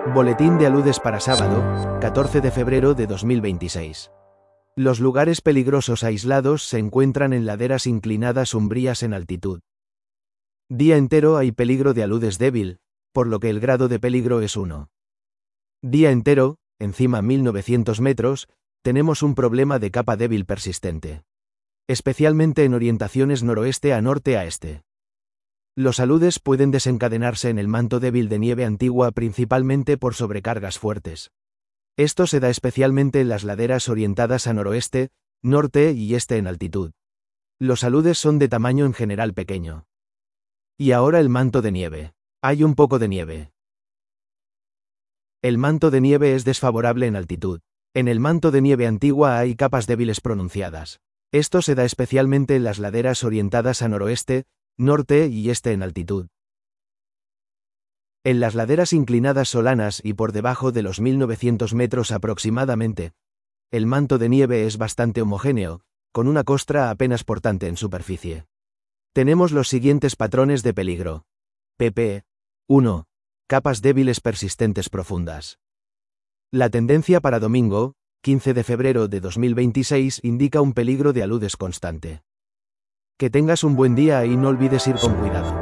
Boletín de aludes para sábado, 14 de febrero de 2026. Los lugares peligrosos aislados se encuentran en laderas inclinadas umbrías en altitud. Día entero hay peligro de aludes débil, por lo que el grado de peligro es 1. Día entero, encima 1900 metros, tenemos un problema de capa débil persistente. Especialmente en orientaciones noroeste a norte a este. Los aludes pueden desencadenarse en el manto débil de nieve antigua principalmente por sobrecargas fuertes. Esto se da especialmente en las laderas orientadas a noroeste, norte y este en altitud. Los aludes son de tamaño en general pequeño. Y ahora el manto de nieve. Hay un poco de nieve. El manto de nieve es desfavorable en altitud. En el manto de nieve antigua hay capas débiles pronunciadas. Esto se da especialmente en las laderas orientadas a noroeste, norte y este en altitud. En las laderas inclinadas solanas y por debajo de los 1900 metros aproximadamente, el manto de nieve es bastante homogéneo, con una costra apenas portante en superficie. Tenemos los siguientes patrones de peligro. pp. 1. Capas débiles persistentes profundas. La tendencia para domingo, 15 de febrero de 2026, indica un peligro de aludes constante. Que tengas un buen día y no olvides ir con cuidado.